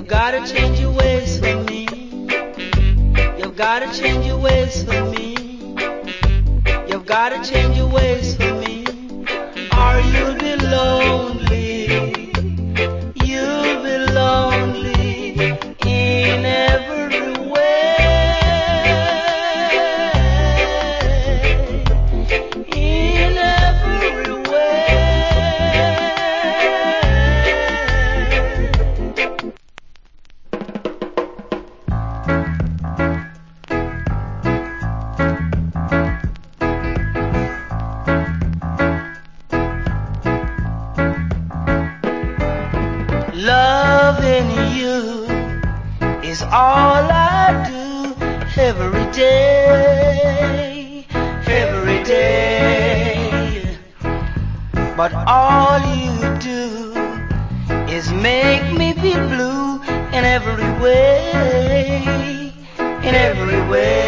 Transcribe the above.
You've gotta change your ways for me. You've gotta change your ways for me. You've gotta change your ways for me, or you'll be lonely. You'll be lonely in every way. In every way. Loving you is all I do every day, every day. But all you do is make me feel blue in every way, in every way.